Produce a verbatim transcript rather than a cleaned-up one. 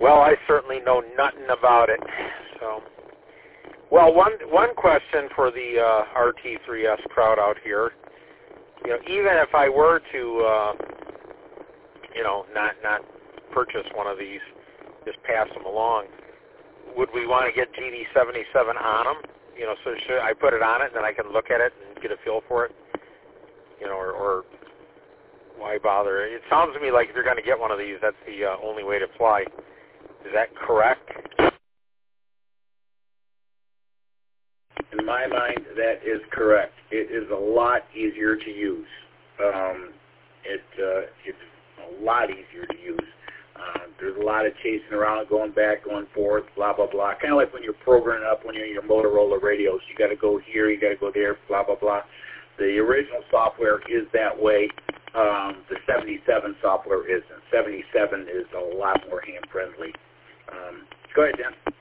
Well, I certainly know nothing about it. So, well, one one question for the uh, R T three S crowd out here. You know, even if I were to, uh, you know, not not purchase one of these, just pass them along, would we want to get G D seventy-seven on them? You know, so should I put it on it and then I can look at it and get a feel for it? You know, or, or why bother? It sounds to me like if you're going to get one of these, that's the uh, only way to fly. Is that correct? In my mind, that is correct. It is a lot easier to use. Um, it uh, it's a lot easier to use. Uh, there's a lot of chasing around, going back, going forth, blah, blah, blah. Kind of like when you're programming up when you're in your Motorola radios. You got to go here, you got to go there, blah, blah, blah. The original software is that way. Um, the seventy-seven software isn't. seventy-seven is a lot more hand-friendly. Um, go ahead, Dan.